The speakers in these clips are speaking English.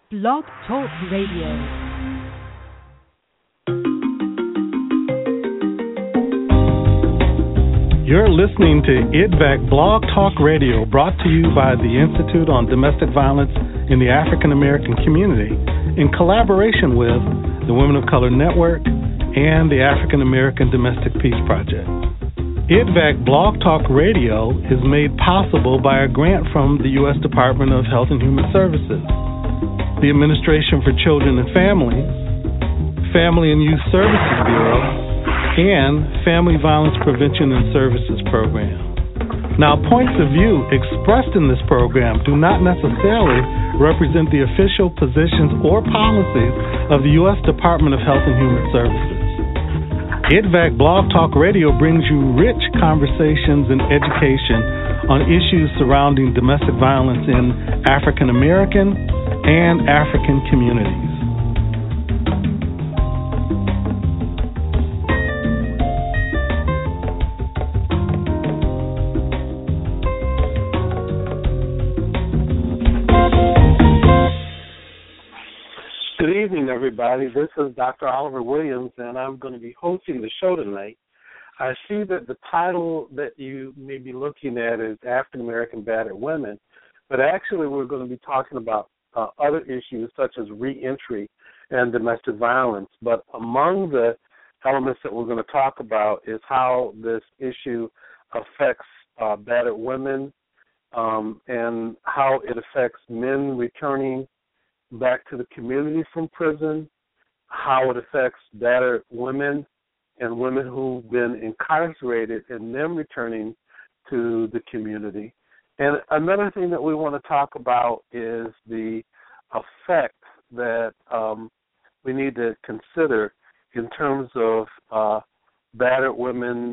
Blog Talk Radio. You're listening to IDVAC Blog Talk Radio, brought to you by the Institute on Domestic Violence in the African American Community, in collaboration with the Women of Color Network and the African American Domestic Peace Project. IDVAC Blog Talk Radio is made possible by a grant from the U.S. Department of Health and Human Services, the Administration for Children and Families, Family and Youth Services Bureau, and Family Violence Prevention and Services Program. Now, points of view expressed in this program do not necessarily represent the official positions or policies of the U.S. Department of Health and Human Services. IDVAC Blog Talk Radio brings you rich conversations and education on issues surrounding domestic violence in African American and African communities. Good evening, everybody. This is Dr. Oliver Williams, and I'm going to be hosting the show tonight. I see that the title that you may be looking at is African American Battered Women, but actually we're going to be talking about other issues such as reentry and domestic violence. But among the elements that we're going to talk about is how this issue affects battered women and how it affects men returning back to the community from prison, how it affects battered women and women who've been incarcerated and them returning to the community. And another thing that we want to talk about is the effect that we need to consider in terms of battered women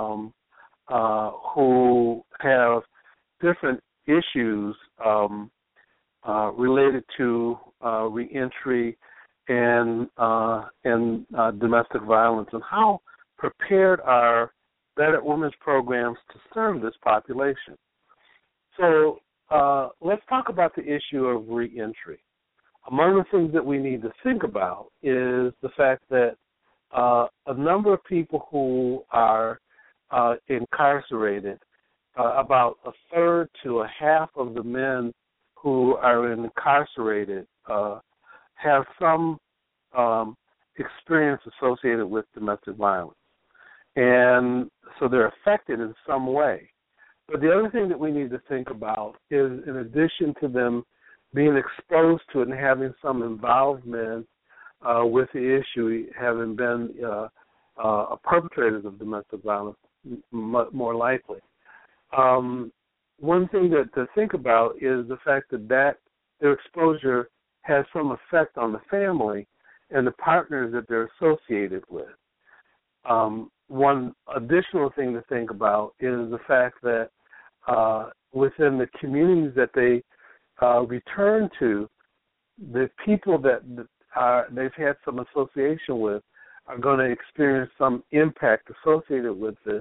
who have different issues related to reentry and domestic violence, and how prepared are battered women's programs to serve this population. So let's talk about the issue of reentry. Among the things that we need to think about is the fact that a number of people who are incarcerated, about a third to a half of the men who are incarcerated have some experience associated with domestic violence. And so they're affected in some way. But the other thing that we need to think about is, in addition to them being exposed to it and having some involvement with the issue, having been perpetrators of domestic violence, more likely. One thing to think about is the fact that their exposure has some effect on the family and the partners that they're associated with. One additional thing to think about is the fact that within the communities that they return to, the people that they've had some association with are going to experience some impact associated with this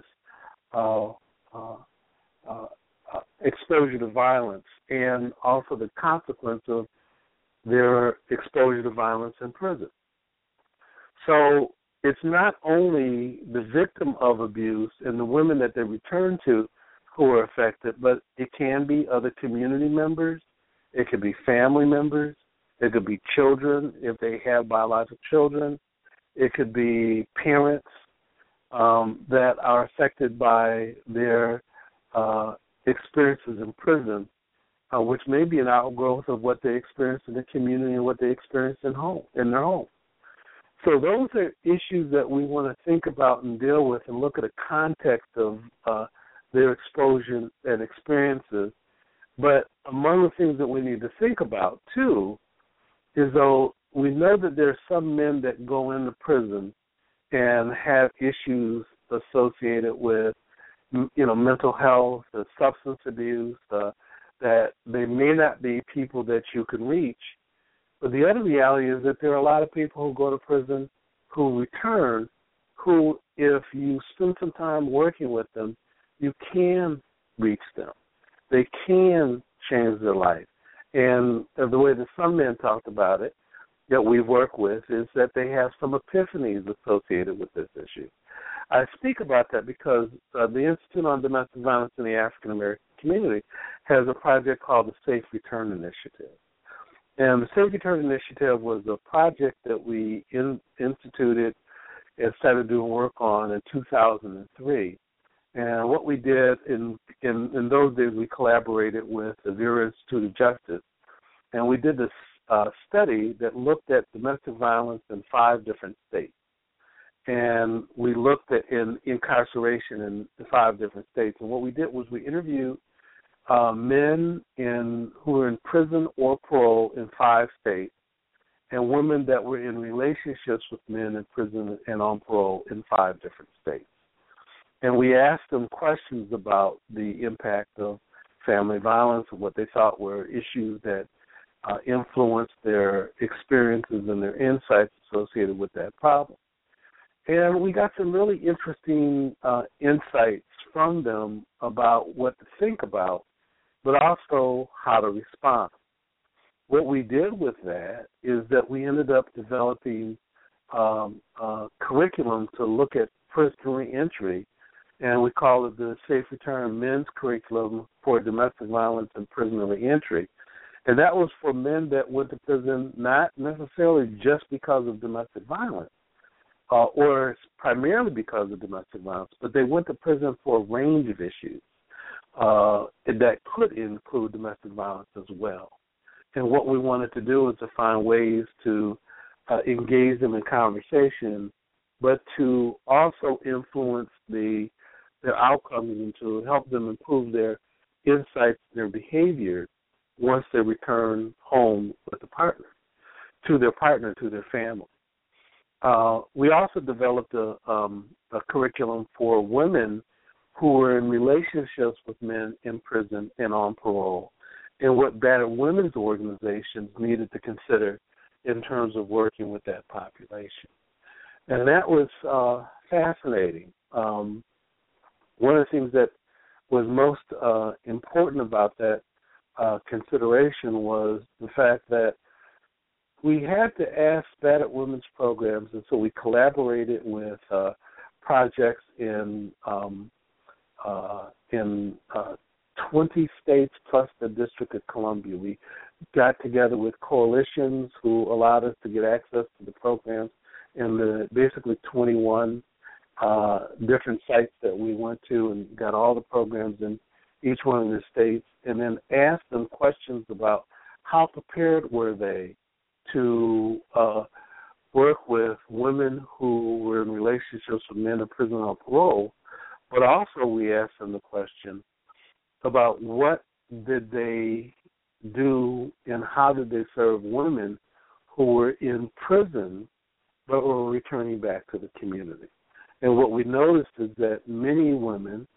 exposure to violence, and also the consequence of their exposure to violence in prison. So it's not only the victim of abuse and the women that they return to who are affected, but it can be other community members, it could be family members, it could be children if they have biological children, it could be parents that are affected by their experiences in prison, which may be an outgrowth of what they experienced in the community and what they experienced in their home. So those are issues that we want to think about and deal with and look at the context of their exposure and experiences. But among the things that we need to think about, too, is though we know that there are some men that go into prison and have issues associated with mental health, substance abuse, that they may not be people that you can reach. But the other reality is that there are a lot of people who go to prison who return, who, if you spend some time working with them, you can reach them. They can change their life. And the way that some men talked about it that we work with is that they have some epiphanies associated with this issue. I speak about that because the Institute on Domestic Violence in the African American Community has a project called the Safe Return Initiative. And the Safe Return Initiative was a project that we instituted and started doing work on in 2003. And what we did in those days, we collaborated with the Vera Institute of Justice, and we did this study that looked at domestic violence in 5 different states. And we looked at incarceration in the 5 different states. And what we did was we interviewed men who were in prison or parole in 5 states, and women that were in relationships with men in prison and on parole in 5 different states. And we asked them questions about the impact of family violence and what they thought were issues that influenced their experiences and their insights associated with that problem. And we got some really interesting insights from them about what to think about, but also how to respond. What we did with that is that we ended up developing a curriculum to look at prisoner reentry, and we call it the Safe Return Men's Curriculum for Domestic Violence and Prisoner Reentry. And that was for men that went to prison not necessarily just because of domestic violence, or primarily because of domestic violence, but they went to prison for a range of issues that could include domestic violence as well. And what we wanted to do was to find ways to engage them in conversation, but to also influence their outcomes and to help them improve their insights, their behavior once they return home with the partner, to their family. We also developed a curriculum for women who were in relationships with men in prison and on parole, and what battered women's organizations needed to consider in terms of working with that population. And that was fascinating. One of the things that was most important about that consideration was the fact that we had to ask battered women's programs, and so we collaborated with projects in 20 states plus the District of Columbia. We got together with coalitions who allowed us to get access to the programs in the basically 21 different sites that we went to, and got all the programs in each one of the states, and then asked them questions about how prepared were they to work with women who were in relationships with men in prison or parole, but also we asked them the question about what did they do and how did they serve women who were in prison but were returning back to the community. And what we noticed is that many women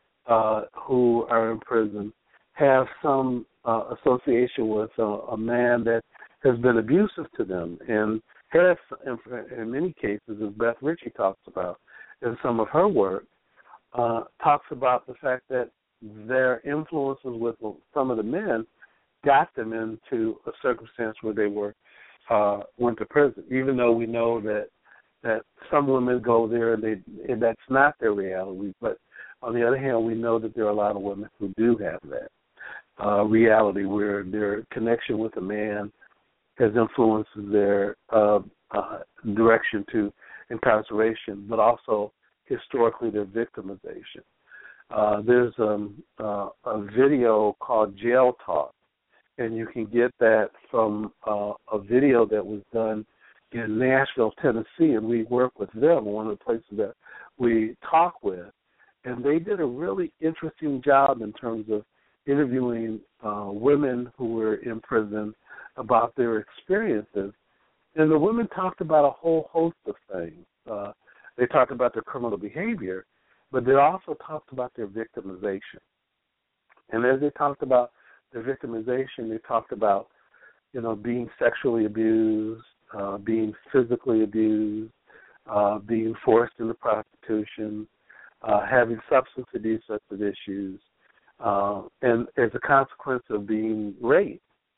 who are in prison have some association with a man that has been abusive to them, and has, in many cases, as Beth Ritchie talks about in some of her work, talks about the fact that their influences with some of the men got them into a circumstance where they went to prison, even though we know that some women go there and that's not their reality. But on the other hand, we know that there are a lot of women who do have that reality where their connection with a man has influenced their direction to incarceration, but also historically their victimization. There's a video called Jail Talk, and you can get that from a video that was done in Nashville, Tennessee, and we work with them, one of the places that we talk with. And they did a really interesting job in terms of interviewing women who were in prison about their experiences. And the women talked about a whole host of things. They talked about their criminal behavior, but they also talked about their victimization. And as they talked about their victimization, they talked about, being sexually abused, being physically abused, being forced into prostitution, having substance abuse issues, and as a consequence of being raped.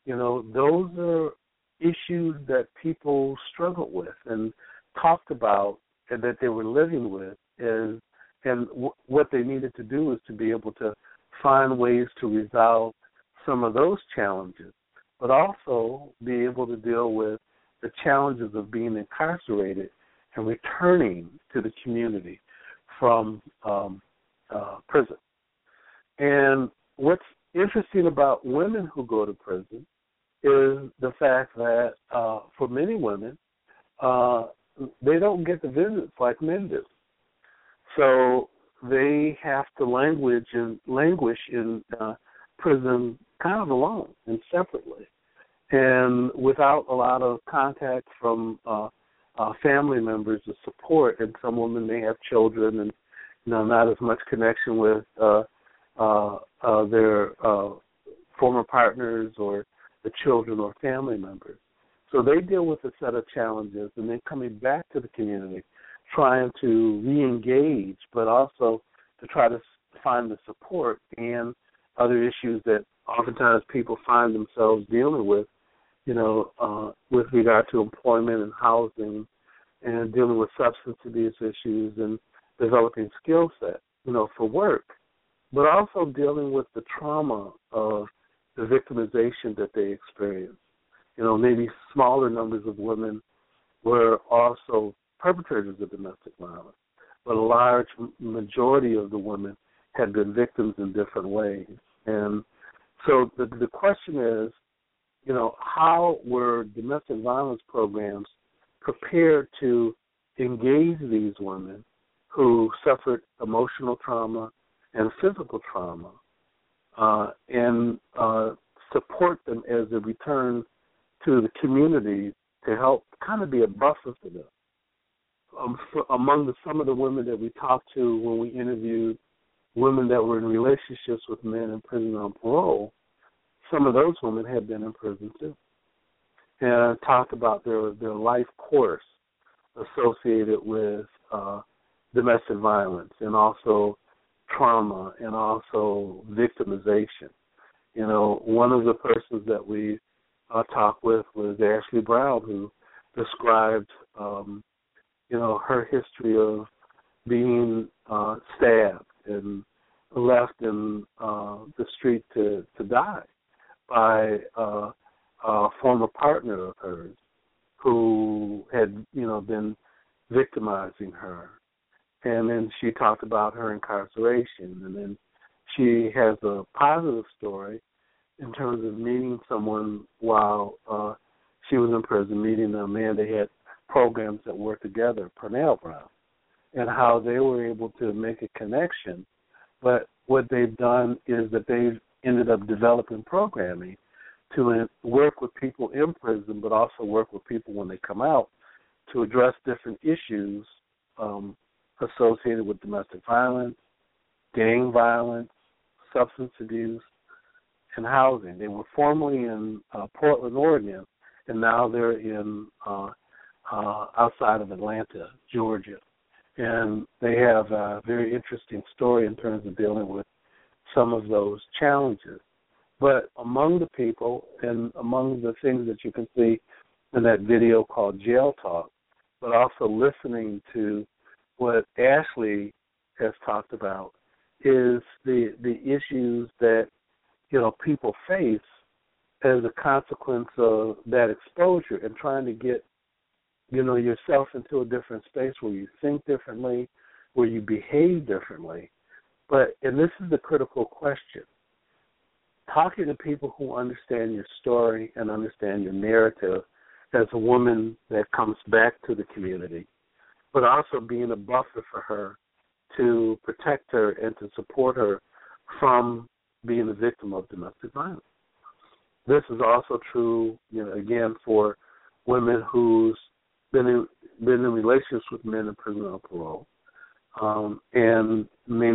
those are issues that people struggled with and talked about and that they were living with, what they needed to do is to be able to find ways to resolve some of those challenges, but also be able to deal with the challenges of being incarcerated and returning to the community from prison. And what's interesting about women who go to prison is the fact that for many women, they don't get the visits like men do. So they have to languish in prison kind of alone and separately, and without a lot of contact from family members of support. And some women may have children and not as much connection with their former partners or the children or family members. So they deal with a set of challenges, and then coming back to the community, trying to re-engage, but also to try to find the support and other issues that oftentimes people find themselves dealing with, with regard to employment and housing, and dealing with substance abuse issues and developing skill set, for work, but also dealing with the trauma of the victimization that they experience. Maybe smaller numbers of women were also perpetrators of domestic violence, but a large majority of the women had been victims in different ways. And so the question is, how were domestic violence programs prepared to engage these women who suffered emotional trauma and physical trauma and support them as they return to the community to help kind of be a buffer for them. Among some of the women that we talked to when we interviewed women that were in relationships with men in prison on parole, some of those women had been in prison too, and talked about their life course associated with domestic violence and also trauma and also victimization. One of the persons that we talked with was Ashley Brown, who described, her history of being stabbed and left in the street to die by a former partner of hers who had, been victimizing her. And then she talked about her incarceration. And then she has a positive story in terms of meeting someone while she was in prison, meeting a man. They had programs that worked together, Pernell Brown, and how they were able to make a connection. But what they've done is that they've ended up developing programming to work with people in prison, but also work with people when they come out to address different issues associated with domestic violence, gang violence, substance abuse, and housing. They were formerly in Portland, Oregon, and now they're in outside of Atlanta, Georgia. And they have a very interesting story in terms of dealing with some of those challenges. But among the people and among the things that you can see in that video called Jail Talk, but also listening to what Ashley has talked about, is the issues that, people face as a consequence of that exposure and trying to get, yourself into a different space where you think differently, where you behave differently. And this is the critical question. Talking to people who understand your story and understand your narrative as a woman that comes back to the community, but also being a buffer for her to protect her and to support her from being a victim of domestic violence. This is also true, again, for women who's been in relationships with men in prison on parole, and may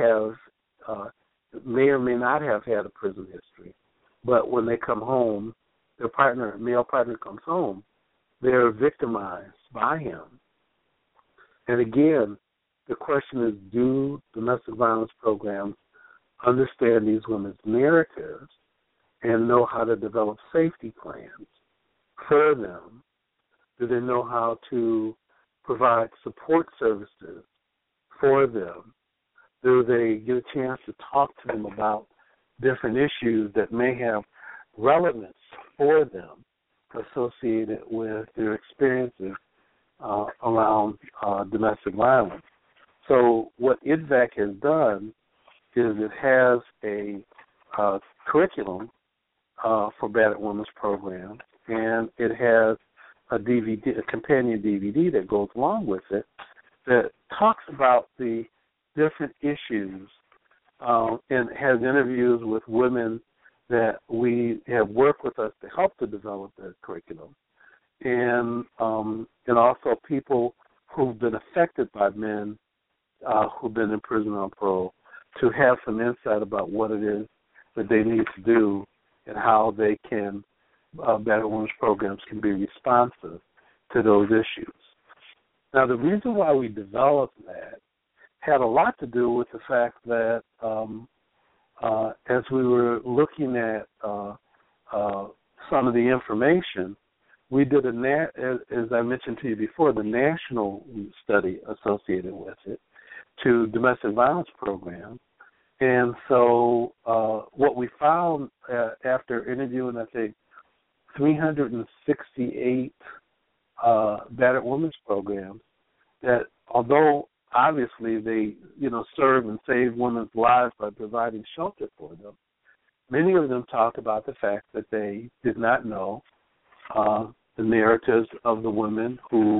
or may not have had a prison history, but when they come home, their male partner comes home, they're victimized by him. And again, the question is, do domestic violence programs understand these women's narratives and know how to develop safety plans for them? Do they know how to provide support services for them? Do they get a chance to talk to them about different issues that may have relevance for them associated with their experiences around domestic violence? So what IDVAC has done is it has a curriculum for battered women's program, and it has a companion DVD that goes along with it that talks about the different issues and has interviews with women that we have worked with us to help to develop the curriculum, and also people who've been affected by men who've been in prison on parole, to have some insight about what it is that they need to do and how they can, battered women's programs can be responsive to those issues. Now, the reason why we developed that had a lot to do with the fact that as we were looking at some of the information, we did as I mentioned to you before, the national study associated with it to domestic violence programs. And so what we found after interviewing, I think, 368 battered women's programs, that although obviously they, serve and save women's lives by providing shelter for them, many of them talked about the fact that they did not know the narratives of the women who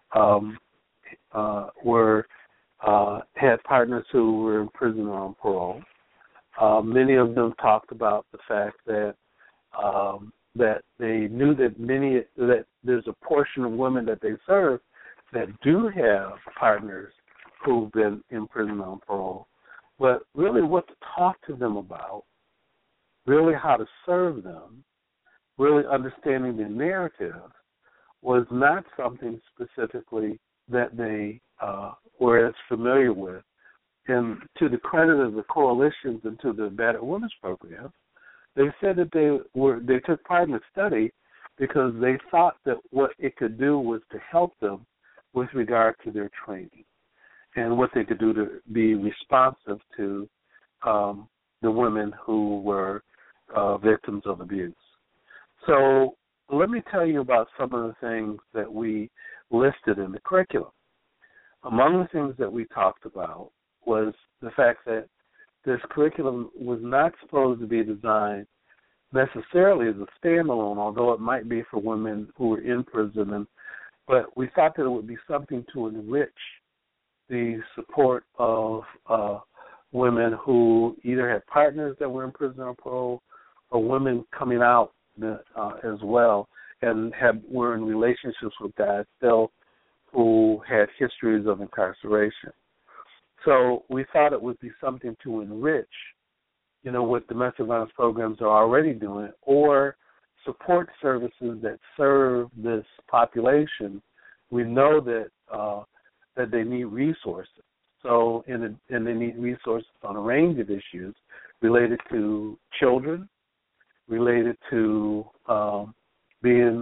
had partners who were in prison or on parole. Many of them talked about the fact that that they knew that there's a portion of women that they serve that do have partners who've been in prison on parole. But really what to talk to them about, really how to serve them, really understanding their narrative was not something specifically that they were as familiar with. And to the credit of the coalitions and to the battered women's program, they said that they took part in the study because they thought that what it could do was to help them with regard to their training and what they could do to be responsive to the women who were victims of abuse. So let me tell you about some of the things that we listed in the curriculum. Among the things that we talked about was the fact that this curriculum was not supposed to be designed necessarily as a standalone, although it might be for women who were in prison, but we thought that it would be something to enrich the support of women who either had partners that were in prison or parole, or women coming out as well and were in relationships with guys still who had histories of incarceration. So we thought it would be something to enrich, what domestic violence programs are already doing, or support services that serve this population. We know that they need resources. So, and they need resources on a range of issues related to children, related to being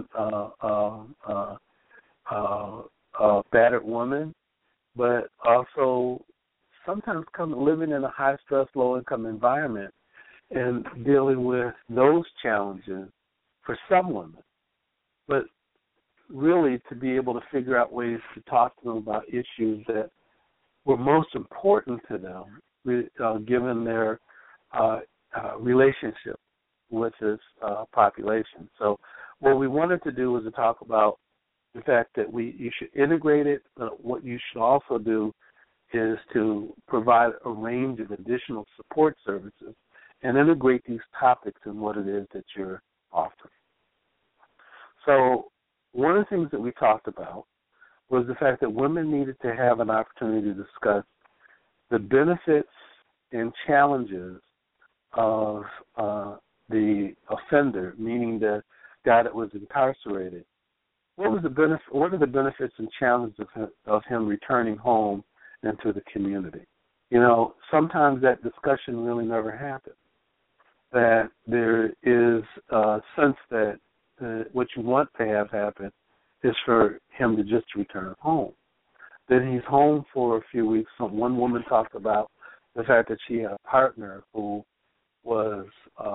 battered women, but also sometimes living in a high-stress, low-income environment and dealing with those challenges for some women. But really to be able to figure out ways to talk to them about issues that were most important to them, given their relationship with this population. So what we wanted to do was to talk about the fact that you should integrate it, but what you should also do is to provide a range of additional support services and integrate these topics in what it is that you're offering. So one of the things that we talked about was the fact that women needed to have an opportunity to discuss the benefits and challenges of the offender, meaning the guy that was incarcerated. What are the benefits and challenges of him returning home into the community? Sometimes that discussion really never happens. that there is a sense that what you want to have happen is for him to just return home. Then he's home for a few weeks. One woman talked about the fact that she had a partner who was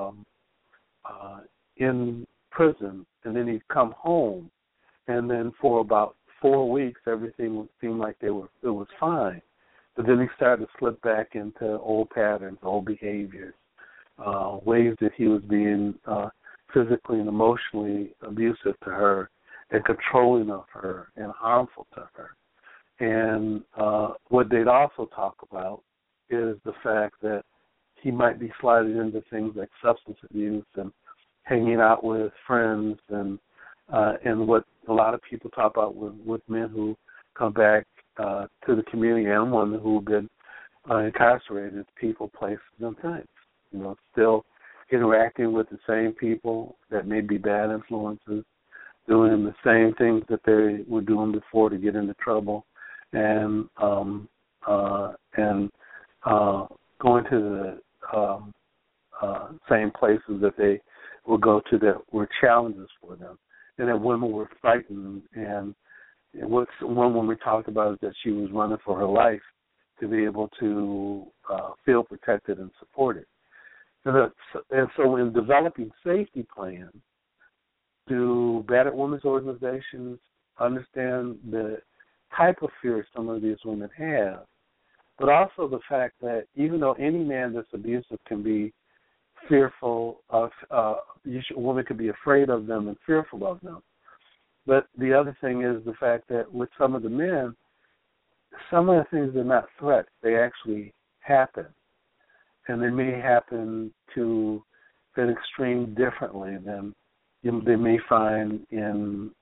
in prison, and then he'd come home, and then for about 4 weeks everything seemed like it was fine. But then he started to slip back into old patterns, old behaviors, ways that he was being physically and emotionally abusive to her and controlling of her and harmful to her. And what they'd also talk about is the fact that he might be sliding into things like substance abuse and hanging out with friends and what a lot of people talk about with men who come back to the community and women who've been incarcerated, people, places, and things. You know, still interacting with the same people that may be bad influences, doing the same things that they were doing before to get into trouble, and going to the same places that they would go to that were challenges for them, and that women were frightened. And what one woman talked about is that she was running for her life to be able to feel protected and supported. And so in developing safety plans, do battered women's organizations understand the type of fear some of these women have, but also the fact that even though any man that's abusive can be fearful of, a woman could be afraid of them and fearful of them. But the other thing is the fact that with some of the men, some of the things are not threats. They actually happen. And they may happen to an extreme differently than they may find in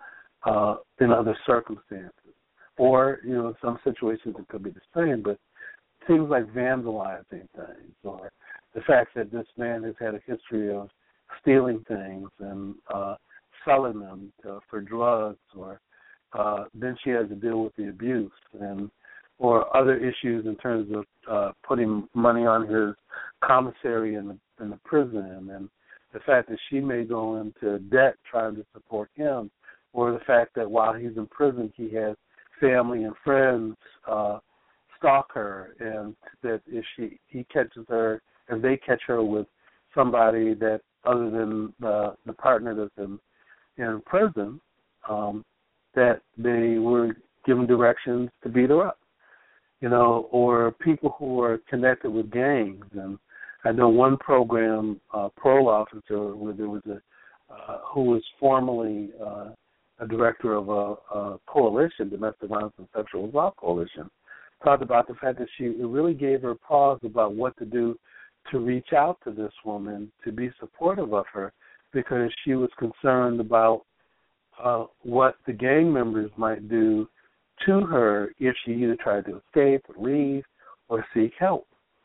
other circumstances. Or, you know, in some situations it could be the same, but things like vandalizing things, or the fact that this man has had a history of stealing things and selling them for drugs, or then she has to deal with the abuse, or other issues in terms of putting money on his commissary in the prison, and the fact that she may go into debt trying to support him, or the fact that while he's in prison he has family and friends stalk her, and that if he catches her, if they catch her with somebody that other than the partner that's in prison, that they were given directions to beat her up, you know, or people who are connected with gangs. And I know one program, parole officer, where there was who was formerly a director of a coalition, Domestic Violence and Sexual Assault Coalition, talked about the fact that it really gave her pause about what to do to reach out to this woman, to be supportive of her, because she was concerned about what the gang members might do to her if she either tried to escape or leave or seek help.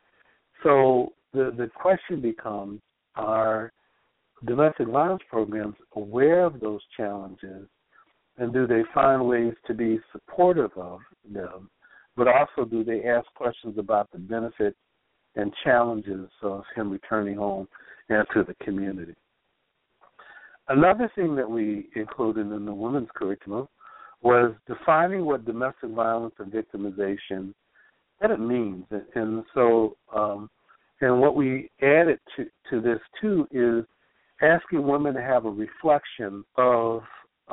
So the question becomes, are domestic violence programs aware of those challenges, and do they find ways to be supportive of them, but also do they ask questions about the benefits and challenges of him returning home and to the community? Another thing that we included in the women's curriculum was defining what domestic violence and victimization, what it means. And so, and what we added to this too is asking women to have a reflection of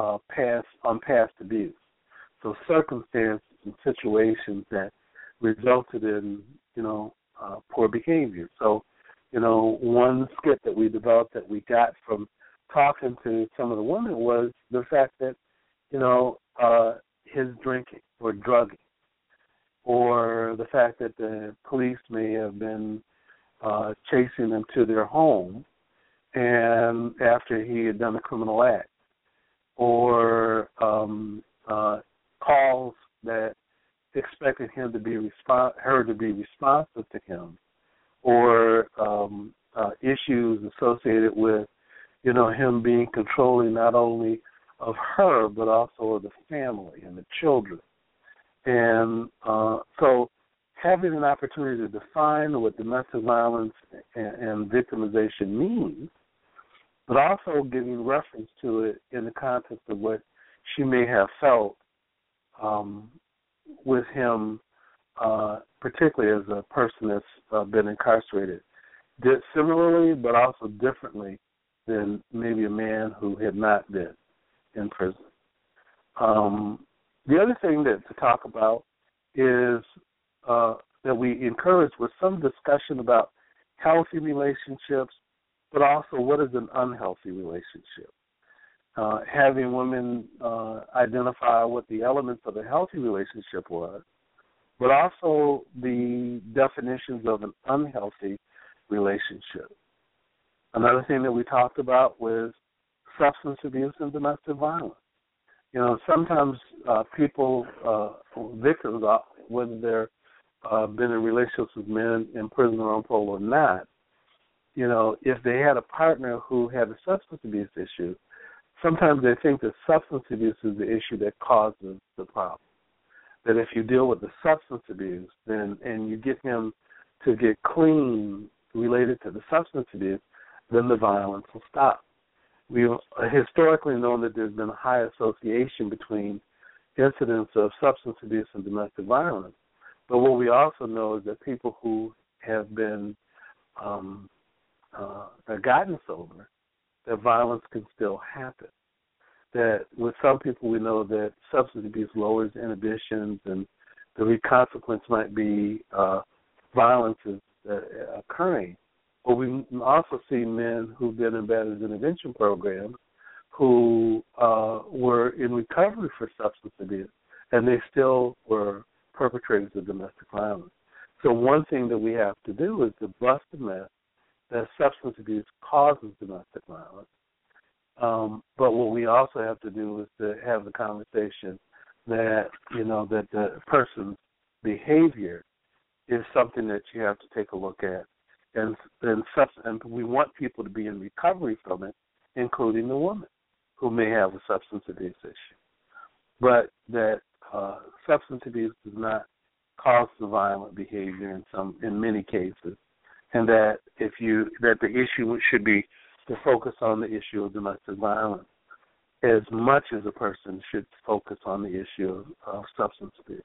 past abuse. So circumstances and situations that resulted in, poor behavior. So, one skit that we developed that we got from talking to some of the women was the fact that, his drinking or drugging, or the fact that the police may have been chasing him to their home and after he had done a criminal act, or calls that expected him to be her to be responsive to him, or issues associated with him being controlling not only of her but also of the family and the children. And so having an opportunity to define what domestic violence and victimization means, but also giving reference to it in the context of what she may have felt with him, particularly as a person that's been incarcerated, did similarly but also differently than maybe a man who had not been in prison. The other thing to talk about is that we encourage was some discussion about healthy relationships, but also what is an unhealthy relationship. Having women identify what the elements of a healthy relationship was, but also the definitions of an unhealthy relationship. Another thing that we talked about was substance abuse and domestic violence. You know, sometimes people, victims, whether they're been in relationships with men in prison or on parole or not, you know, if they had a partner who had a substance abuse issue, sometimes they think that substance abuse is the issue that causes the problem. That if you deal with the substance abuse, then and you get him to get clean related to the substance abuse, then the violence will stop. We've historically known that there's been a high association between incidents of substance abuse and domestic violence. But what we also know is that people who have been gotten sober, that violence can still happen. That with some people we know that substance abuse lowers inhibitions and the consequence might be violence is occurring. But we also see men who've been in battered intervention programs who were in recovery for substance abuse, and they still were perpetrators of domestic violence. So one thing that we have to do is to bust the myth that substance abuse causes domestic violence. But what we also have to do is to have the conversation that, you know, that the person's behavior is something that you have to take a look at. And we want people to be in recovery from it, including the woman who may have a substance abuse issue. But that substance abuse does not cause the violent behavior in many cases, and that that the issue should be to focus on the issue of domestic violence as much as a person should focus on the issue of substance abuse.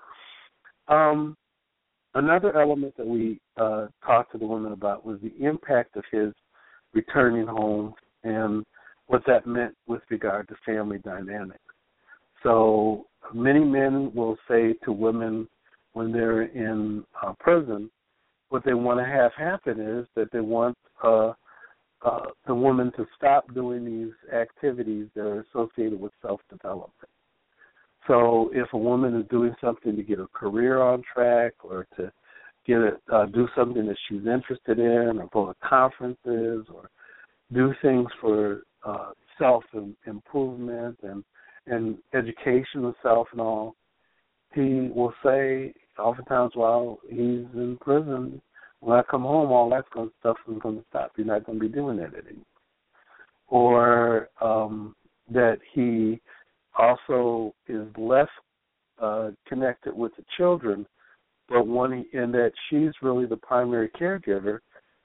Another element that we talked to the women about was the impact of his returning home and what that meant with regard to family dynamics. So many men will say to women when they're in prison, what they want to have happen is that they want the woman to stop doing these activities that are associated with self-development. So if a woman is doing something to get her career on track or to do something that she's interested in or go to conferences or do things for self-improvement and education of self and all, he will say oftentimes while he's in prison, when I come home, all that stuff is going to stop. You're not going to be doing that anymore. Or that he also is less connected with the children, but and that she's really the primary caregiver.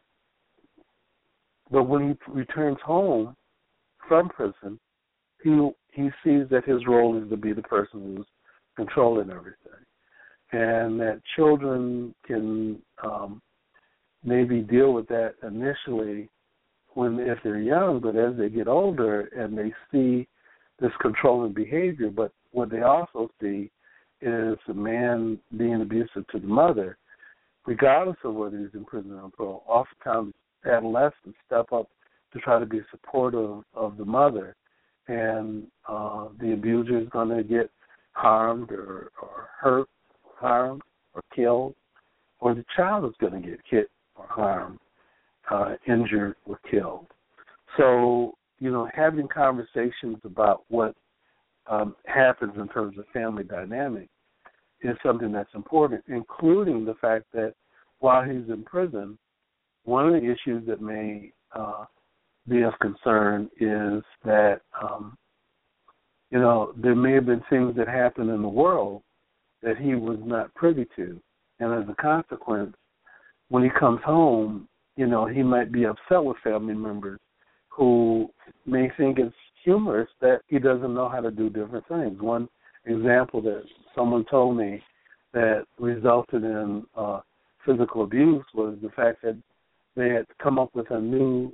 But when he returns home from prison, he sees that his role is to be the person who's controlling everything, and that children can maybe deal with that initially if they're young, but as they get older and they see this controlling behavior, but what they also see is the man being abusive to the mother, regardless of whether he's in prison or parole. Oftentimes adolescents step up to try to be supportive of the mother, and the abuser is going to get harmed or hurt, harmed or killed, or the child is going to get hit or harmed, injured or killed. So, you know, having conversations about what happens in terms of family dynamic is something that's important, including the fact that while he's in prison, one of the issues that may be of concern is that, you know, there may have been things that happened in the world that he was not privy to, And as a consequence, when he comes home, he might be upset with family members who may think it's humorous that he doesn't know how to do different things. One example that someone told me that resulted in physical abuse was the fact that they had come up with a new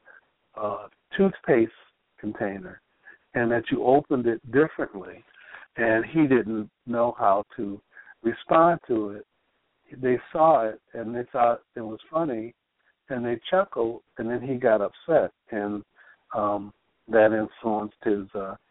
toothpaste container, and that you opened it differently, and he didn't know how to respond to it. They saw it, and they thought it was funny, and they chuckled, and then he got upset, and that influenced his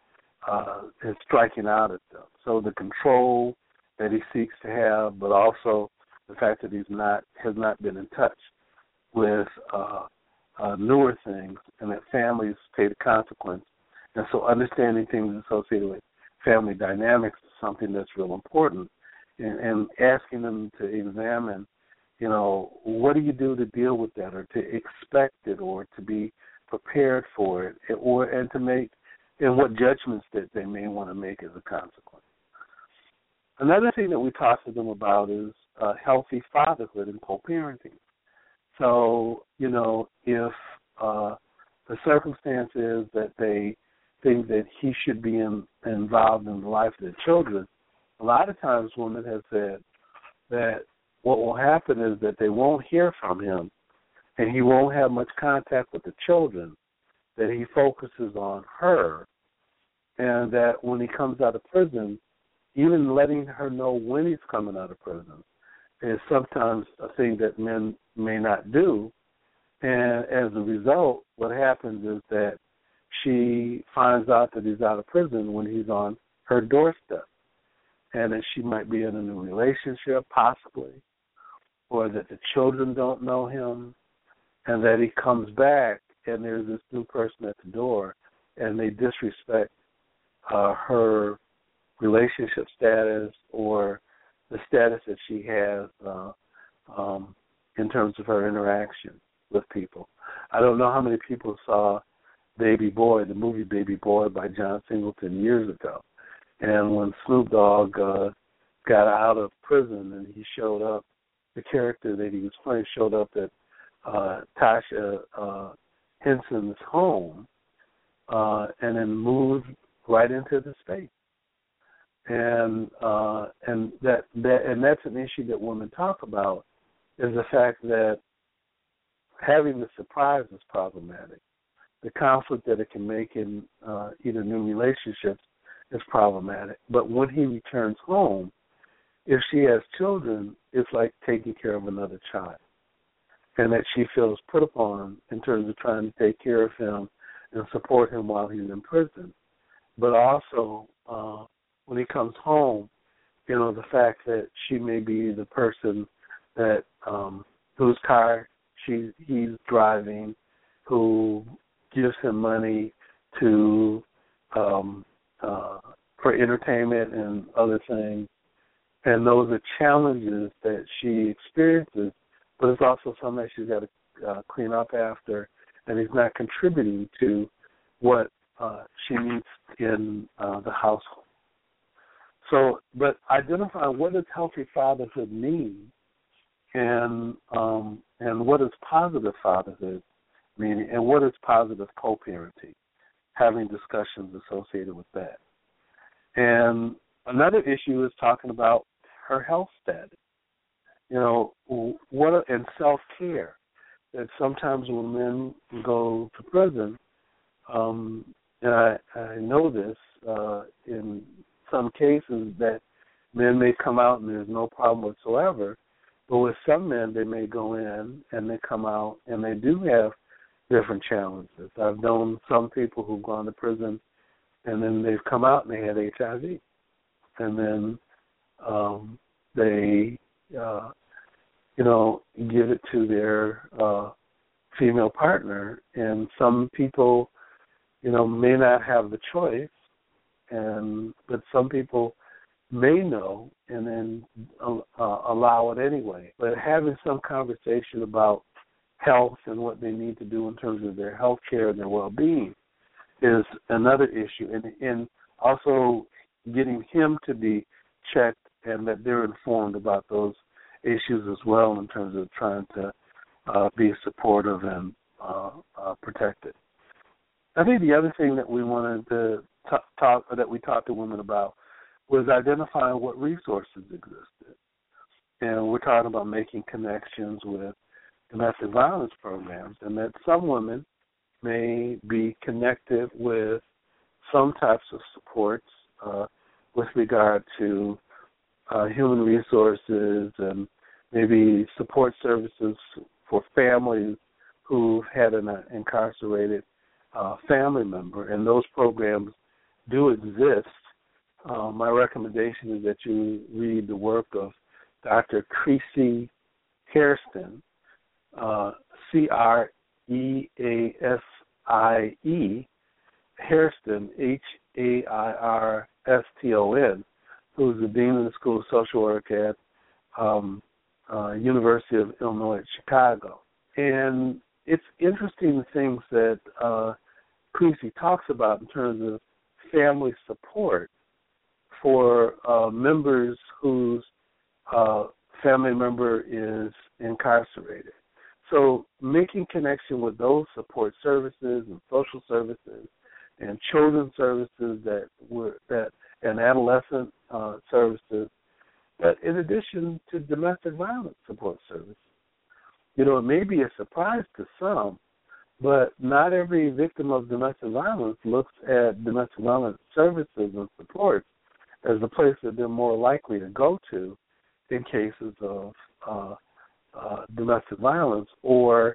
striking out at them. So the control that he seeks to have, but also the fact that has not been in touch with newer things, and that families pay the consequence. And so understanding things associated with family dynamics is something that's real important, and asking them to examine, what do you do to deal with that, or to expect it, or to be prepared for it, and to make, and what judgments that they may want to make as a consequence. Another thing that we talk to them about is healthy fatherhood and co-parenting. So, if the circumstance is that they think that he should be involved in the life of their children, a lot of times women have said that what will happen is that they won't hear from him, and he won't have much contact with the children, that he focuses on her, and that when he comes out of prison, even letting her know when he's coming out of prison is sometimes a thing that men may not do. And as a result, what happens is that she finds out that he's out of prison when he's on her doorstep, and that she might be in a new relationship, possibly, or that the children don't know him, and that he comes back and there's this new person at the door, and they disrespect her relationship status or the status that she has in terms of her interaction with people. I don't know how many people saw Baby Boy, the movie Baby Boy by John Singleton years ago. And when Snoop Dogg got out of prison and he showed up, the character that he was playing showed up at Tasha Henson's home and then moved right into the space. And that's an issue that women talk about, is the fact that having the surprise is problematic. The conflict that it can make in either new relationships is problematic. But when he returns home, if she has children, it's like taking care of another child, and that she feels put upon in terms of trying to take care of him and support him while he's in prison. But also, when he comes home, the fact that she may be the person that whose car he's driving, who gives him money to for entertainment and other things, and those are challenges that she experiences. But it's also something that she's got to clean up after, and he's not contributing to what she needs in the household. So, but identify what does healthy fatherhood mean, and what does positive fatherhood mean, and what is positive co-parenting, having discussions associated with that. And another issue is talking about her health status, and self-care. That sometimes when men go to prison, and I know this in some cases that men may come out and there's no problem whatsoever, but with some men they may go in and they come out and they do have different challenges. I've known some people who've gone to prison and then they've come out and they had HIV, and then they give it to their female partner, and some people may not have the choice, but some people may know and then allow it anyway. But having some conversation about health and what they need to do in terms of their health care and their well-being is another issue, and also getting him to be checked and that they're informed about those issues as well in terms of trying to be supportive and protected. I think the other thing that we wanted to talk to women about was identifying what resources existed. And we're talking about making connections with domestic violence programs, and that some women may be connected with some types of supports with regard to human resources and maybe support services for families who've had an incarcerated family member, and those programs do exist. My recommendation is that you read the work of Dr. Creasy Hairston, Creasie, Hairston, Hairston, who's the Dean of the School of Social Work at University of Illinois at Chicago. And it's interesting the things that Creasy talks about in terms of family support for members whose family member is incarcerated. So making connection with those support services and social services and children's services and adolescent services, but in addition to domestic violence support services. You know, it may be a surprise to some, but not every victim of domestic violence looks at domestic violence services and supports as the place that they're more likely to go to in cases of domestic violence, or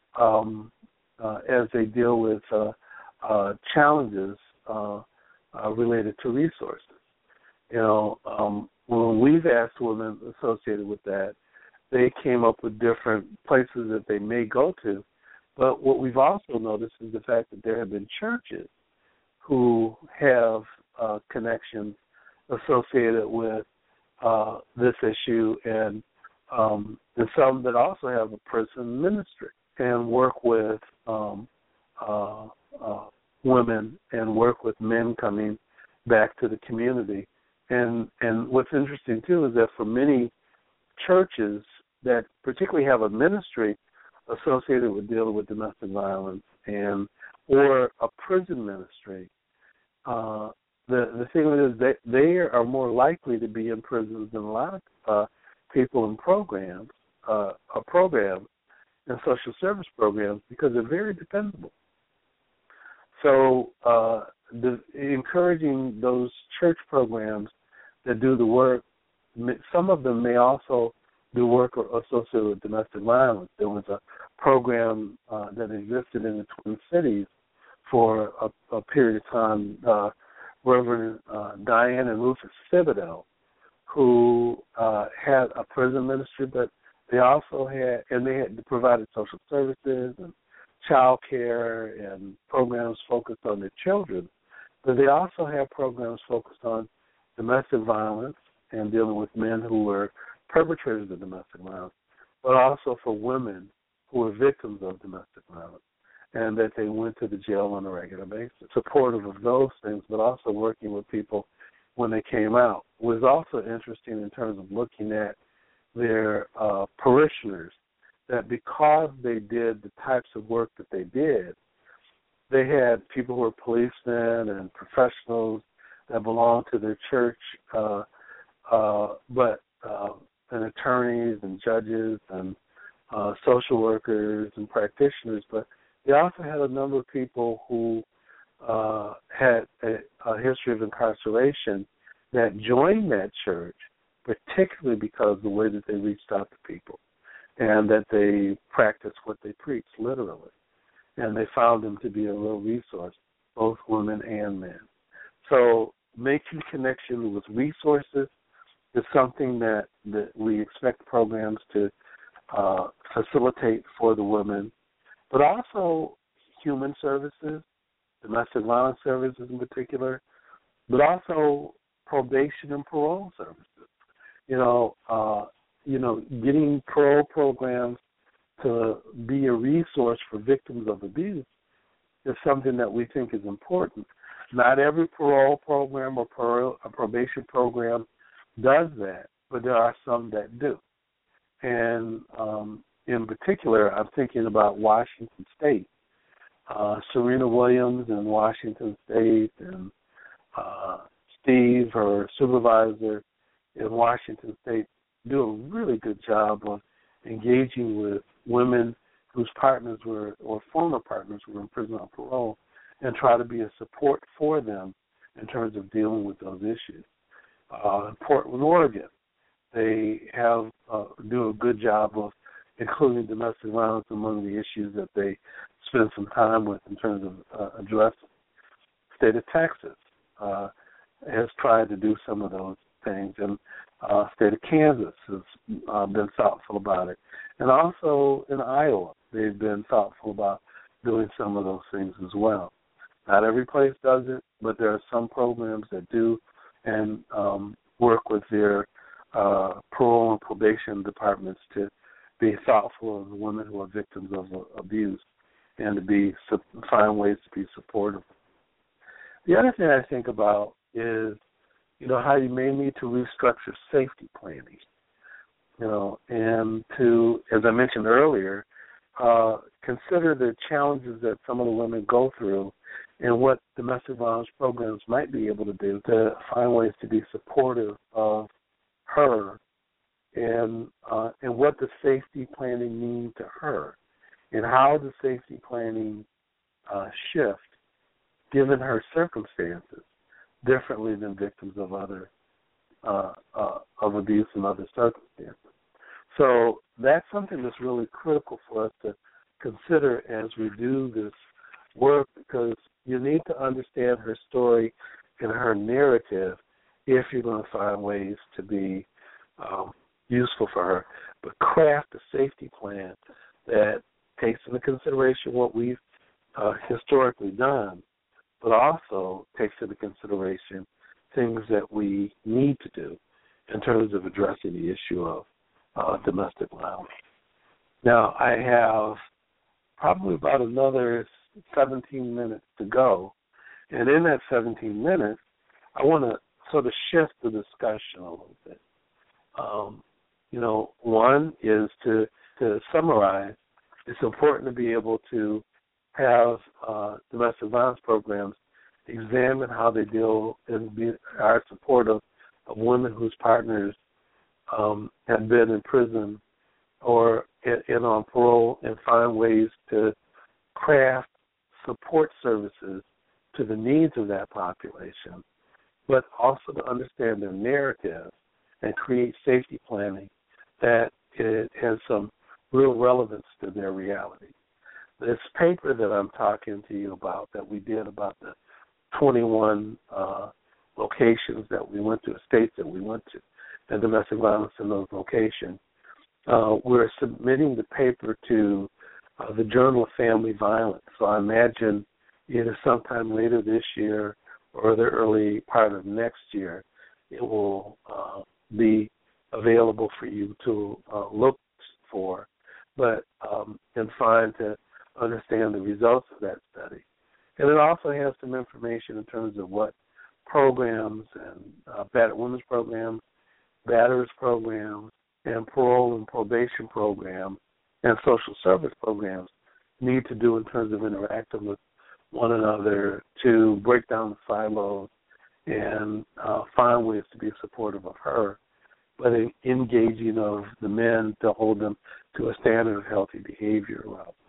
as they deal with challenges related to resources. You know, when we've asked women associated with that, they came up with different places that they may go to. But what we've also noticed is the fact that there have been churches who have connections associated with this issue, and some that also have a prison ministry and work with women and work with men coming back to the community. And what's interesting, too, is that for many churches that particularly have a ministry associated with dealing with domestic violence or a prison ministry, the thing is that they are more likely to be in prisons than a lot of people in programs and social service programs, because they're very dependable. So encouraging those church programs that do the work, some of them may also do work associated with domestic violence. There was a program that existed in the Twin Cities for a period of time, Reverend Diane and Rufus Thibodeau, who had a prison ministry, but they also had provided social services and child care and programs focused on their children. But they also had programs focused on domestic violence and dealing with men who were perpetrators of domestic violence, but also for women who were victims of domestic violence, and that they went to the jail on a regular basis. Supportive of those things, but also working with people when they came out. Was also interesting in terms of looking at their parishioners, that because they did the types of work that they did, they had people who were policemen and professionals that belonged to their church, and attorneys and judges and social workers and practitioners, but they also had a number of people who had a history of incarceration that joined that church, particularly because of the way that they reached out to people and that they practiced what they preached, literally. And they found them to be a real resource, both women and men. So making connection with resources is something that we expect programs to facilitate for the women, but also human services, domestic violence services in particular, but also probation and parole services. Getting parole programs to be a resource for victims of abuse is something that we think is important. Not every parole program or probation program does that, but there are some that do. And in particular, I'm thinking about Washington State. Serena Williams in Washington State, and Steve, her supervisor in Washington State, do a really good job of engaging with women whose partners were, or former partners were, in prison on parole, and try to be a support for them in terms of dealing with those issues. In Portland, Oregon, they have do a good job of including domestic violence among the issues that they spend some time with in terms of addressing. State of Texas has tried to do some of those things, and state of Kansas has been thoughtful about it. And also in Iowa, they've been thoughtful about doing some of those things as well. Not every place does it, but there are some programs that do, and work with their parole and probation departments to be thoughtful of the women who are victims of abuse and to find ways to be supportive. The other thing I think about is, how you may need to restructure safety planning, and to, as I mentioned earlier, consider the challenges that some of the women go through and what domestic violence programs might be able to do to find ways to be supportive of her, and what the safety planning means to her, and how the safety planning shift given her circumstances differently than victims of other of abuse and other circumstances. So that's something that's really critical for us to consider as we do this work, because you need to understand her story and her narrative if you're going to find ways to be useful for her. But craft a safety plan that takes into consideration what we've historically done, but also takes into consideration things that we need to do in terms of addressing the issue of domestic violence. Now, I have probably about another 17 minutes to go, and in that 17 minutes, I want to sort of shift the discussion a little bit. One is to summarize, it's important to be able to have domestic violence programs examine how they deal and are supportive of women whose partners have been in prison or on parole, and find ways to craft support services to the needs of that population, but also to understand their narrative and create safety planning that it has some real relevance to their reality. This paper that I'm talking to you about, that we did about the 21 locations that we went to, states that we went to, and domestic violence in those locations, we're submitting the paper to the Journal of Family Violence. So I imagine either sometime later this year or the early part of next year, it will be available for you to look for, but and find to understand the results of that study. And it also has some information in terms of what programs and battered women's programs, batterers programs, and parole and probation programs, and social service programs need to do in terms of interacting with one another to break down the silos and find ways to be supportive of her, but engaging of the men to hold them to a standard of healthy behavior.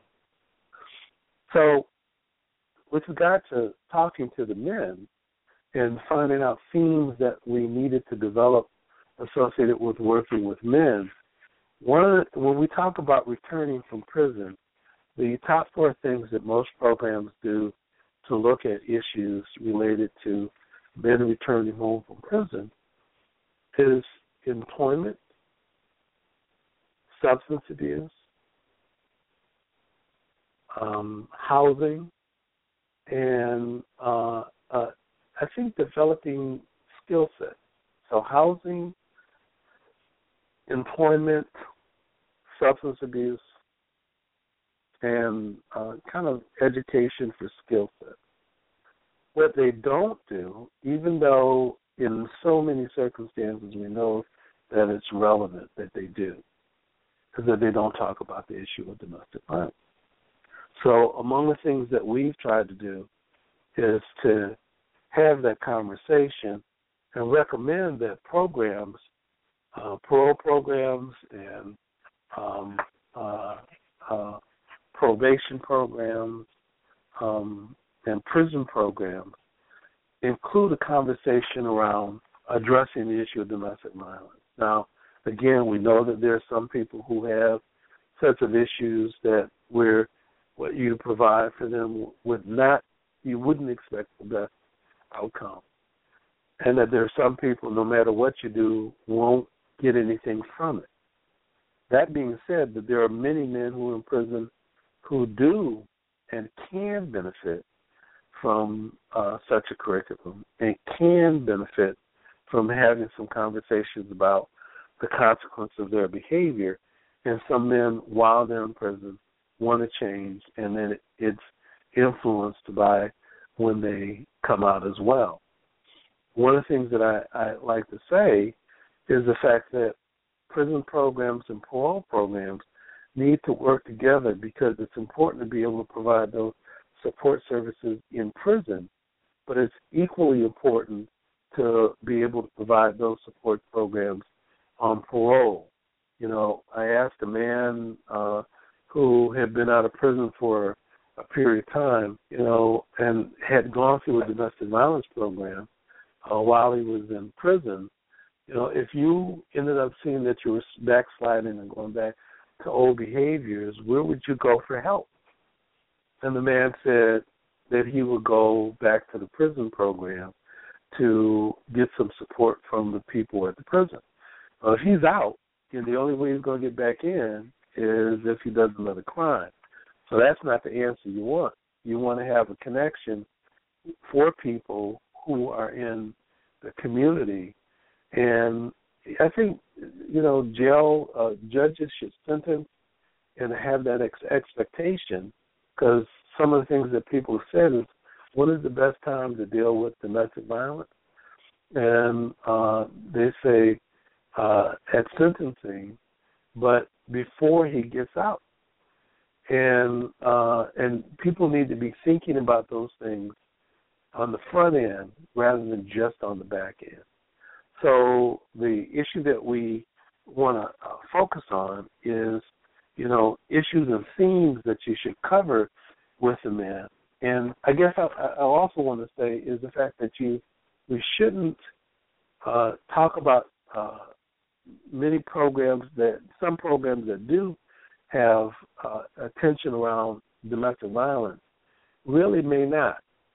So with regard to talking to the men and finding out themes that we needed to develop associated with working with men, when we talk about returning from prison, the top 4 things that most programs do to look at issues related to men returning home from prison is employment, substance abuse, housing, and I think developing skill sets. So housing, employment, substance abuse, and kind of education for skill sets. What they don't do, even though in so many circumstances we know that it's relevant that they do, is that they don't talk about the issue of domestic violence. So among the things that we've tried to do is to have that conversation and recommend that programs, parole programs and probation programs and prison programs include a conversation around addressing the issue of domestic violence. Now, again, we know that there are some people who have sets of issues that where what you provide for them you wouldn't expect the best outcome. And that there are some people, no matter what you do, won't get anything from it. That being said, that there are many men who are in prison who do and can benefit from such a curriculum and can benefit from having some conversations about the consequence of their behavior. And some men, while they're in prison, want to change, and then it's influenced by when they come out as well. One of the things that I like to say is the fact that prison programs and parole programs need to work together, because it's important to be able to provide those support services in prison, but it's equally important to be able to provide those support programs on parole. You know, I asked a man who had been out of prison for a period of time, you know, and had gone through a domestic violence program while he was in prison. You know, if you ended up seeing that you were backsliding and going back to old behaviors, where would you go for help? And the man said that he would go back to the prison program to get some support from the people at the prison. If he's out, and the only way he's going to get back in is if he does another crime. So that's not the answer you want. You want to have a connection for people who are in the community. And I think, you know, jail judges should sentence and have that expectation, because some of the things that people have said is, what is the best time to deal with domestic violence? And they say at sentencing, but before he gets out. And people need to be thinking about those things on the front end rather than just on the back end. So the issue that we want to focus on is, you know, issues and themes that you should cover with the men. And I guess I also want to say is the fact that we shouldn't talk about some programs that do have attention around domestic violence really may not.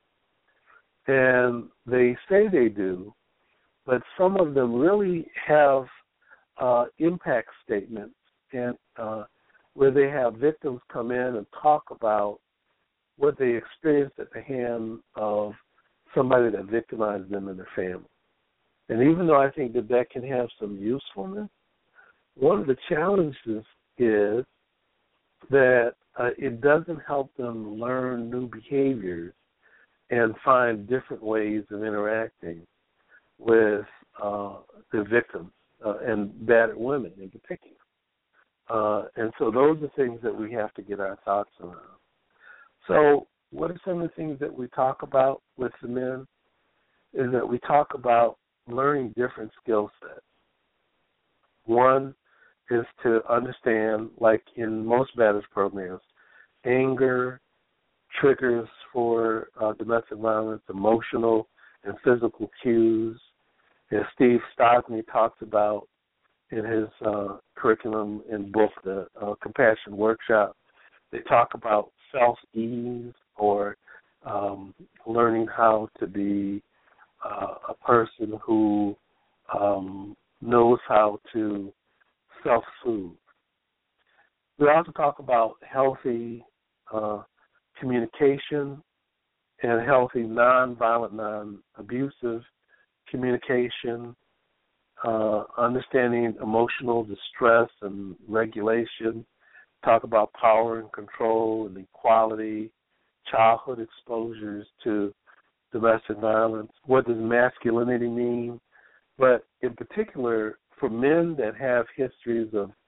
And they say they do, but some of them really have impact statements and where they have victims come in and talk about what they experienced at the hand of somebody that victimized them and their family. And even though I think that can have some usefulness, one of the challenges is that it doesn't help them learn new behaviors and find different ways of interacting with the victims and battered women in particular. And so those are things that we have to get our thoughts around. So what are some of the things that we talk about with the men is that we talk about learning different skill sets. One is to understand, like in most batterers programs, anger, triggers for domestic violence, emotional and physical cues. As Steve Stosny talks about in his curriculum and book, the Compassion Workshop, they talk about self-ease or learning how to be a person who knows how to self-soothe. We also talk about healthy communication and healthy nonviolent, non-abusive communication, understanding emotional distress and regulation, talk about power and control and equality, childhood exposures to domestic violence, what does masculinity mean, but in particular for men that have histories of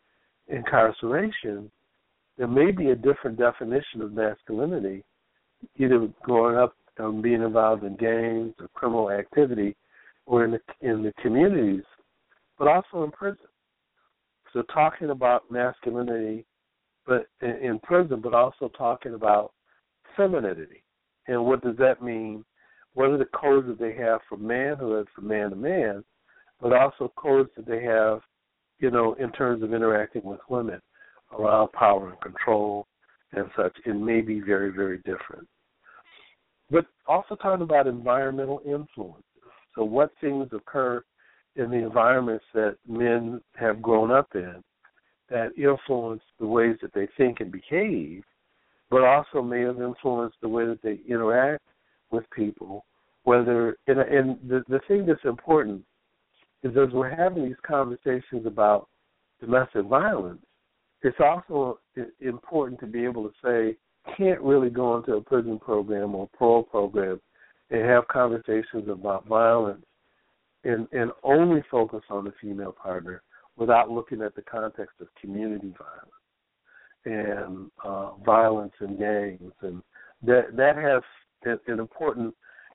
incarceration, there may be a different definition of masculinity, either growing up being involved in gangs or criminal activity or in the communities, but also in prison. So talking about masculinity but in prison, but also talking about femininity. And what does that mean? What are the codes that they have for manhood, for man to man, but also codes that they have, in terms of interacting with women around power and control and such. It may be very, very different. But also talking about environmental influences. So what things occur in the environments that men have grown up in that influence the ways that they think and behave, but also may have influenced the way that they interact with people. Whether and the thing that's important is as we're having these conversations about domestic violence, it's also important to be able to say, can't really go into a prison program or parole program and have conversations about violence and only focus on the female partner without looking at the context of community violence and violence in gangs. And that has an important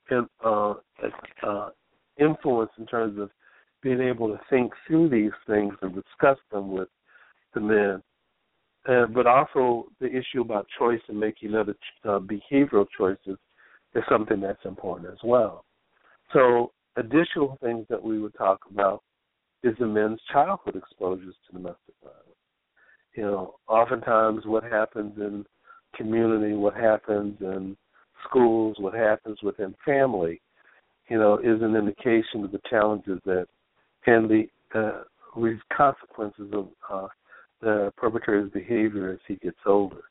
influence in terms of being able to think through these things and discuss them with the men. But also the issue about choice and making other behavioral choices is something that's important as well. So additional things that we would talk about is the men's childhood exposures to domestic violence. Oftentimes what happens in community, what happens in schools, what happens within family, is an indication of the challenges that and the consequences of the perpetrator's behavior as he gets older.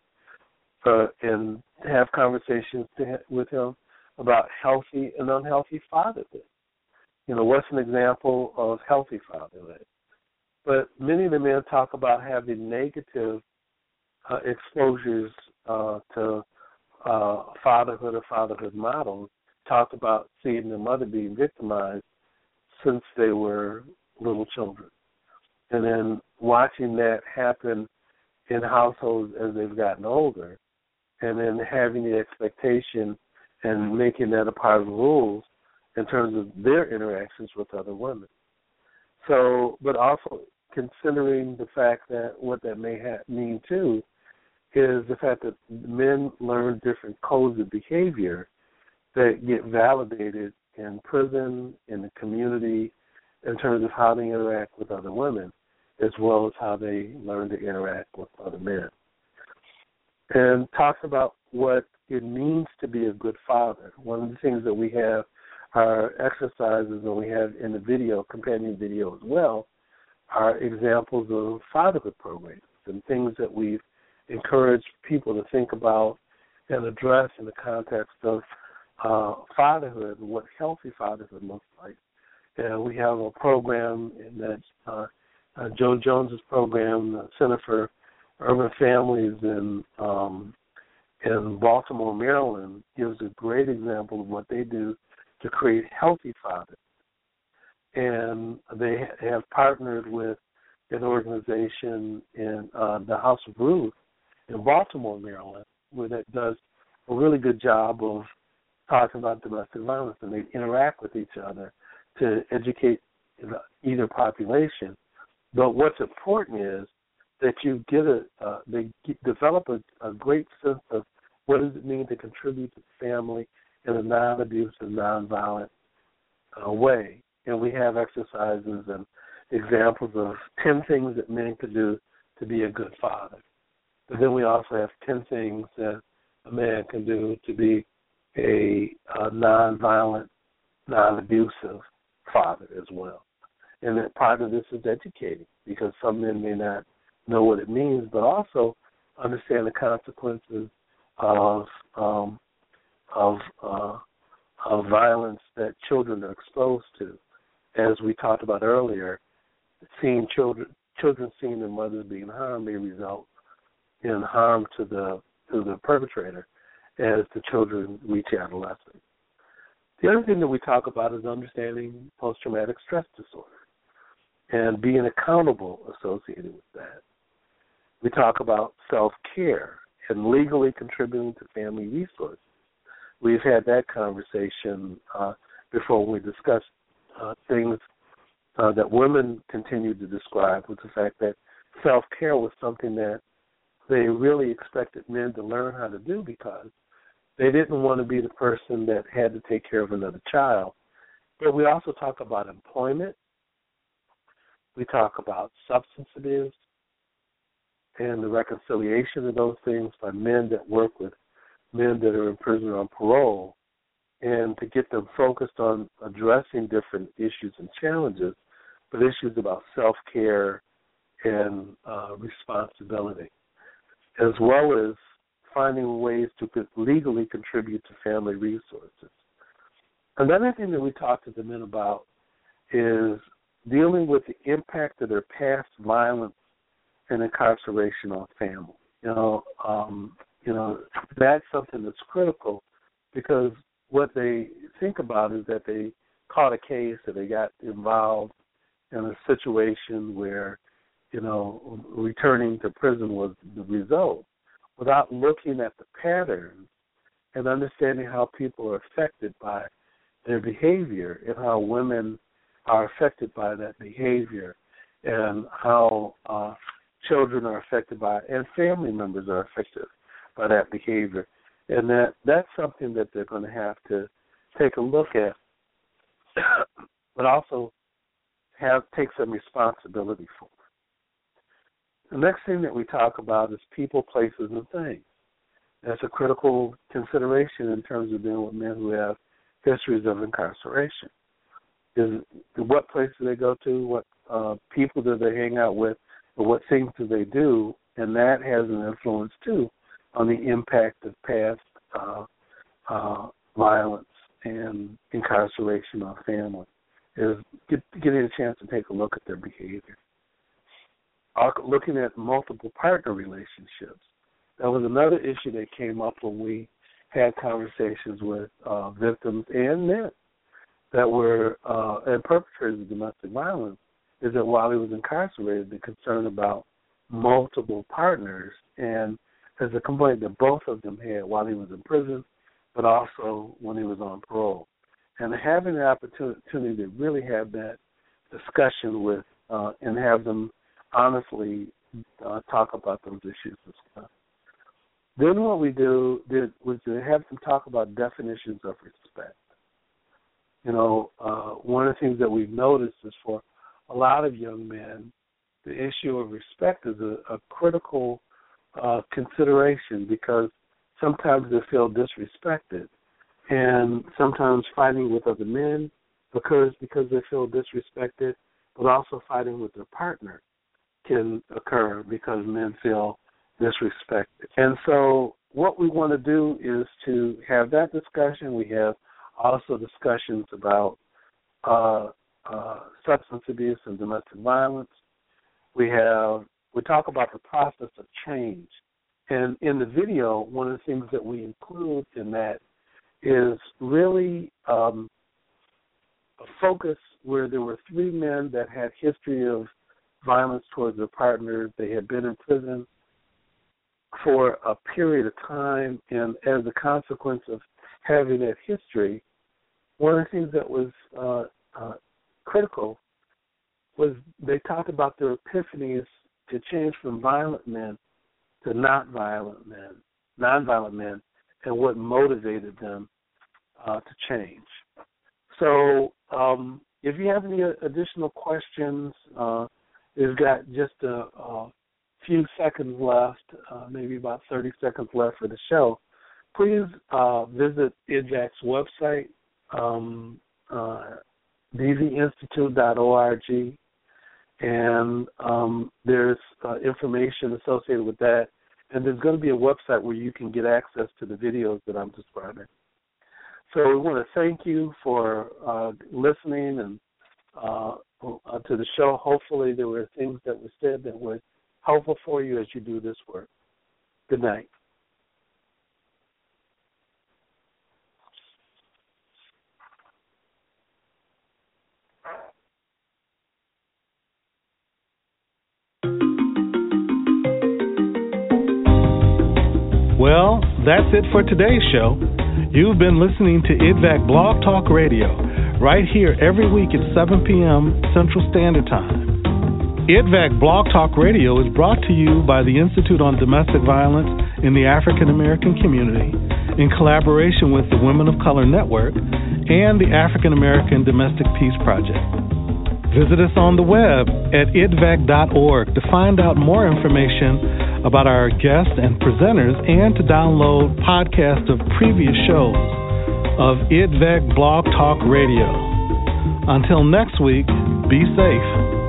And have conversations with him about healthy and unhealthy fatherhood. What's an example of healthy fatherhood? But many of the men talk about having negative exposures to fatherhood or fatherhood models, talk about seeing their mother being victimized since they were little children. And then watching that happen in households as they've gotten older, and then having the expectation and making that a part of the rules in terms of their interactions with other women. So, but also considering the fact that what that may mean too is the fact that men learn different codes of behavior that get validated in prison, in the community, in terms of how they interact with other women, as well as how they learn to interact with other men. And talks about what it means to be a good father. One of the things that we have are exercises that we have in the video, companion video as well, are examples of fatherhood programs and things that we've encouraged people to think about and address in the context of fatherhood and what healthy fatherhood looks like. And we have a program that Joe Jones's program, the Center for Urban Families in Baltimore, Maryland, gives a great example of what they do to create healthy fathers. And they have partnered with an organization in the House of Ruth in Baltimore, Maryland, where that does a really good job of talking about domestic violence, and they interact with each other to educate either population. But what's important is that you get they develop a great sense of what does it mean to contribute to the family in a non-abusive, non-violent way. And we have exercises and examples of 10 things that men could do to be a good father. But then we also have 10 things that a man can do to be a non-violent, non-abusive father as well. And that part of this is educating, because some men may not know what it means, but also understand the consequences of violence that children are exposed to. As we talked about earlier, seeing children seeing their mothers being harmed may result in harm to the perpetrator as the children reach adolescence. The other thing that we talk about is understanding post-traumatic stress disorder and being accountable associated with that. We talk about self-care and legally contributing to family resources. We've had that conversation before when we discussed things that women continue to describe, with the fact that self-care was something that they really expected men to learn how to do because they didn't want to be the person that had to take care of another child. But we also talk about employment. We talk about substance abuse and the reconciliation of those things by men that work with men that are in prison or on parole, and to get them focused on addressing different issues and challenges, but issues about self-care and responsibility, as well as finding ways to legally contribute to family resources. Another thing that we talk to the men about is dealing with the impact of their past violence and incarceration on family. That's something that's critical, because what they think about is that they caught a case or they got involved in a situation where, returning to prison was the result, without looking at the patterns and understanding how people are affected by their behavior and how women are affected by that behavior and how children are affected by it and family members are affected by that behavior. And that's something that they're going to have to take a look at, but also take some responsibility for. The next thing that we talk about is people, places, and things. That's a critical consideration in terms of dealing with men who have histories of incarceration. Is what place do they go to? What people do they hang out with? Or what things do they do? And that has an influence, too, on the impact of past violence and incarceration on family, is getting a chance to take a look at their behavior. Looking at multiple partner relationships. That was another issue that came up when we had conversations with victims and men that were and perpetrators of domestic violence, is that while he was incarcerated, the concern about multiple partners, and as a complaint that both of them had while he was in prison, but also when he was on parole. And having the opportunity to really have that discussion with and have them honestly talk about those issues and stuff. Then what we did was to have them talk about definitions of respect. One of the things that we've noticed is for a lot of young men, the issue of respect is a critical consideration, because sometimes they feel disrespected, and sometimes fighting with other men because they feel disrespected, but also fighting with their partner can occur because men feel disrespected. And so what we want to do is to have that discussion. We have also discussions about substance abuse and domestic violence. We talk about the process of change. And in the video, one of the things that we include in that is really a focus where there were 3 men that had history of violence towards their partners. They had been in prison for a period of time, and as a consequence of having that history, one of the things that was critical was they talked about their epiphanies to change from violent men to nonviolent men, and what motivated them to change. So if you have any additional questions, we've got just a few seconds left, maybe about 30 seconds left for the show. Please visit IDVAC's website, dvinstitute.org, and there's information associated with that. And there's going to be a website where you can get access to the videos that I'm describing. So we want to thank you for listening and to the show. Hopefully there were things that were said that were helpful for you as you do this work. Good night. that's it for today's show. You've been listening to IDVAC Blog Talk Radio, right here every week at 7 p.m. Central Standard Time. IDVAC Blog Talk Radio is brought to you by the Institute on Domestic Violence in the African American Community in collaboration with the Women of Color Network and the African American Domestic Peace Project. Visit us on the web at idvac.org to find out more information about our guests and presenters and to download podcasts of previous shows of IDVAC Blog Talk Radio. Until next week, be safe.